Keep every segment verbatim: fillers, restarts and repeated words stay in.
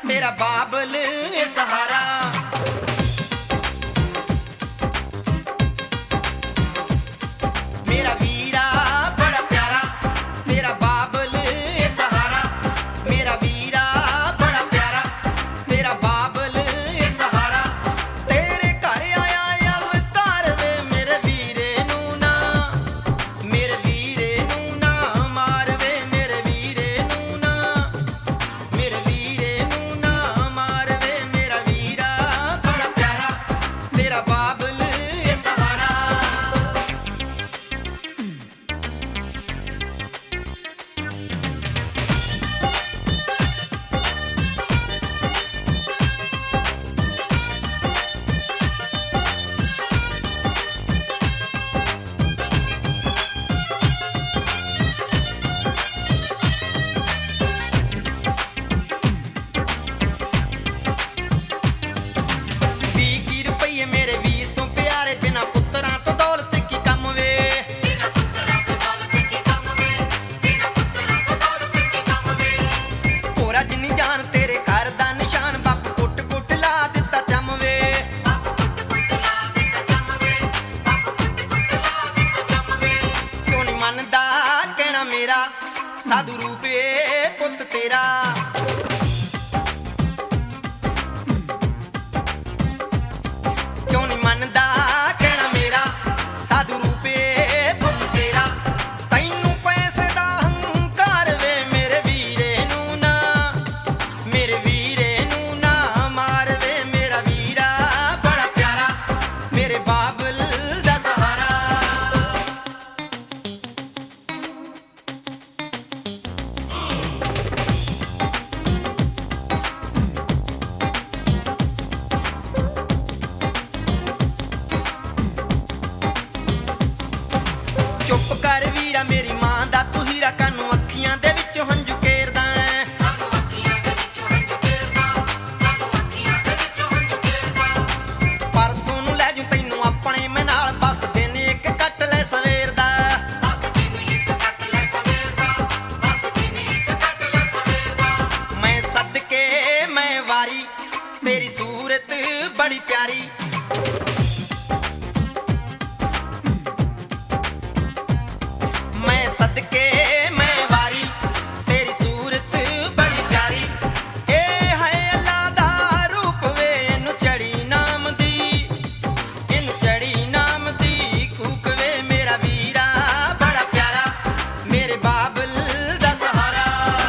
मेरा बाबल ए सहारा। मेरा वीरा बड़ा प्यारा, मेरा बाबल ए सहारा। मेरा वीरा बड़ा प्यारा, मेरा बाबल ए सहारा। तेरे घर आया अवतार वे मेरे वीरे नू ना, मेरे वीरे नू ना मार वे मेरे वीरे नू ना, मेरे वीरे नू ना मार वे मेरा वीरा बड़ा प्यारा, मेरा बाबल ए सहारा। ਵੀਹ ਕੀ ਰੁਪਈਏ ਮੇਰੇ ਵੀਰ ਤੋਂ ਪਿਆਰੇ, ਬਿਨਾ ਪੁੱਤਰਾਂ ਤੋਂ ਦੌਲਤ ਕੀ ਕੰਮ ਵੇ। बिना पुत्तरा तो दौलत की कम वे, बिना पुत्तरा तो दौलत की कम वे। ਭੋਰਾ ਜਿੰਨੀ ਜਾਨ ਤੇਰੇ ਘਰ ਦਾ ਨਿਸ਼ਾਨ, ਬਾਪ ਕੁੱਟ ਕੁੱਟ ਲਾ ਦਿੱਤਾ ਚੰਮ ਵੇ। बाप कुट कुट ला दिता जम वे, बाप कुट कुट ला दिता जम वे। ਕਿਉਂ ਨੀ ਮੰਨਦਾ ਕਹਿਣਾ ਮੇਰਾ, ਸਾਧੂ ਰੂਪ ਏ ਪੁੱਤ ਤੇਰਾ। ਕਿਉਂ ਨੀ ਮੰਨਦਾ ਕਹਿਣਾ ਮੇਰਾ, ਸਾਧੂ ਰੂਪ ਏ ਪੁੱਤ ਤੇਰਾ। ਤੈਨੂੰ ਪੈਸੇ ਦਾ ਹੰਕਾਰ ਵੇ ਮੇਰੇ ਵੀਰੇ ਨੂੰ ਨਾ, ਮੇਰੇ ਵੀਰੇ ਨੂੰ ਨਾ ਮਾਰ ਵੇ ਮੇਰਾ ਵੀਰਾ ਬੜਾ ਪਿਆਰਾ, ਮੇਰੇ ਬਾਬਲ ਦਾ ਸਹਾਰਾ। ਚੁੱਪ ਕਰ ਵੀਰਾ ਮੇਰੀ ਮਾਂ ਦਾ ਤੂੰ ਹੀਰਾ, ਕਾਨੂੰ ਅੱਖੀਆਂ ਦੇ ਵਿੱਚੋਂ ਹੰਝੂ ਕੇਰਦਾ ਐਂ। कानू अखियां दे विचों हंझू केरदा, कानू अखियां दे विचों हंझू केरदा। ਪਰਸੋਂ ਨੂੰ ਲੈ ਜੂ ਤੈਨੂੰ ਆਪਣੇ ਮੈਂ ਨਾਲ, ਬਸ ਦਿਨ ਇੱਕ ਕੱਟ ਲੈ ਸਵੇਰ ਦਾ। बस दिन एक कट ले सवेर दा, बस दिन एक कट ले सवेर दा। ਮੈਂ ਸਦਕੇ ਮੈਂ ਵਾਰੀ, ਤੇਰੀ ਸੂਰਤ ਬੜੀ ਪਿਆਰੀ। ਮੈਂ ਸਦਕੇ ਮੈਂ ਵਾਰੀ, ਤੇਰੀ ਸੂਰਤ ਬੜੀ ਪਿਆਰੀ। ਇਹ ਹੈ ਅੱਲਾ ਦਾ ਰੂਪ ਵੇ, ਇਹਨੂੰ ਚੜੀ ਨਾਮ ਦੀ, ਇਹਨੂੰ ਚੜੀ ਨਾਮ ਦੀ ਕੂਕ ਵੇ ਮੇਰਾ ਵੀਰਾ ਬੜਾ ਪਿਆਰਾ, ਮੇਰੇ ਬਾਬਲ ਦਾ ਸਹਾਰਾ।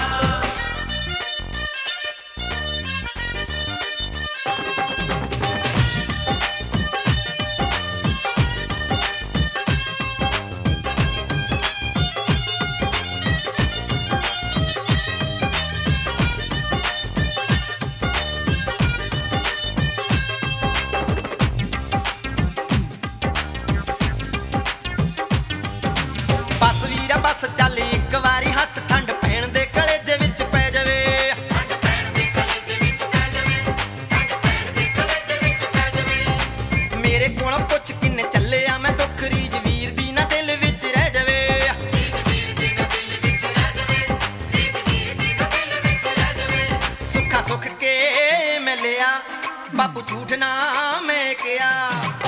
ਬਸ ਵੀਰਾ ਬਸ ਚੱਲ ਇੱਕ ਵਾਰੀ ਹੱਸ, ਠੰਡ ਪੈਣ ਦੇ ਕਲੇਜੇ ਵਿੱਚ ਪੈ ਜਾਵੇ। ठंड पैण दी कलेजे विच पै जावे, ठंड पैण दी कलेजे विच पै जावे। ਮੇਰੇ ਕੋਲੋਂ ਪੁੱਛ ਕਿੰਨੇ ਚੱਲੇ ਆ ਮੈਂ ਦੁੱਖ, ਰੀਝ ਵੀਰ ਦੀ ਨਾ ਦਿਲ ਵਿੱਚ ਰਹਿ ਜਾਵੇ। रीत वीर दी ना दिल विच रह जावे, रीत वीर दी ना दिल विच रह जावे। ਸੁੱਖਾ ਸੁੱਖ ਕੇ ਮੈਂ ਲਿਆ, ਬਾਪੂ ਝੂਠ ਨਾ ਮੈਂ ਕਿਹਾ।